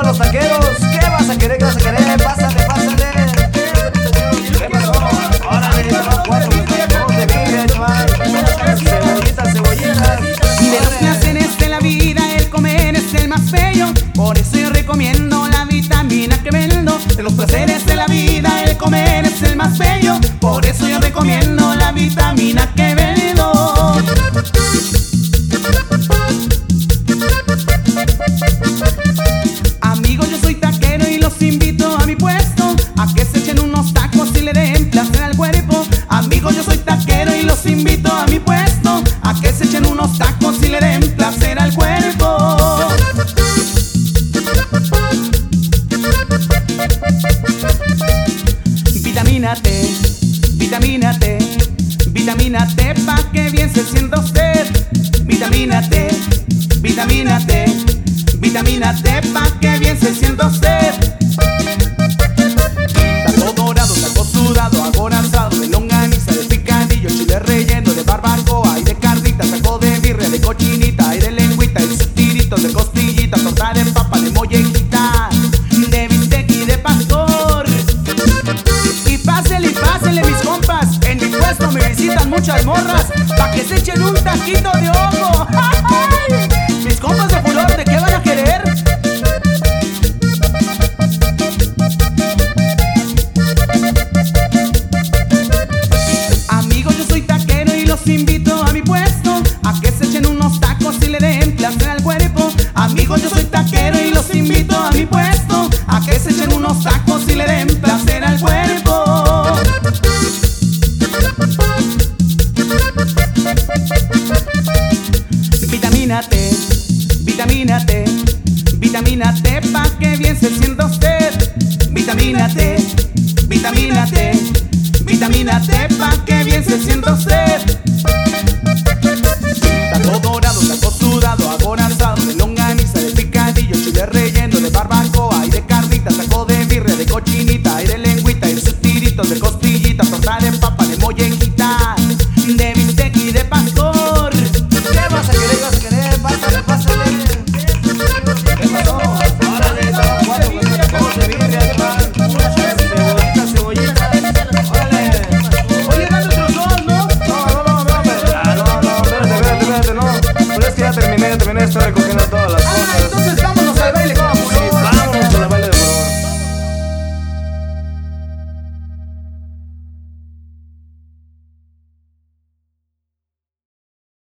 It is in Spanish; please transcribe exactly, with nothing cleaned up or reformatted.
para los taqueros. ¿Qué vas a querer? ¿Qué vas a querer? Pásale, pásale. ¿Qué pasó? Órale, te van cuatro tacos de birria, chaval. Cebollitas, cebollitas. De los placeres de la vida, el comer es el más bello. Por eso yo recomiendo la vitamina que vendo. De los placeres de la vida, el comer es el más bello. Por eso yo recomiendo la vitamina que vendo. Amigos, yo soy taquero y los invito a mi puesto, a que se echen unos tacos y le den placer al cuerpo. Amigos, yo soy taquero y los invito a mi puesto, a que se echen unos tacos y le den placer al cuerpo. Vitamina T, vitamina T, vitamina T, pa' que bien se sienta usted. Vitamina T, vitamina T, vitamina T, pa' que bien se sienta usted. Taco dorado, taco sudado, acorazado, de longaniza, de picadillo, chile relleno, de barbacoa y de carnita, taco de birria, de cochinita y de lengüita, y sus tiritos de costillita, torta de papa, de mollejita, de bistec y de pastor. Y pásenle, y pásenle mis compas, en mi puesto me visitan muchas morras, pa' que se echen un taquito de ojo. Mis compas de Fulor, ¿de qué van a querer? Amigos, yo soy taquero y los invito a mi puesto, a que se echen unos tacos y le den placer al cuerpo. Amigos, yo soy taquero y los invito a mi puesto, a que se echen unos tacos y le den placer al cuerpo. Vitamina T, vitamina T, vitamina T, pa' que bien se sienta usted. Vitamina T, vitamina T, vitamina T, pa' que bien se sienta usted.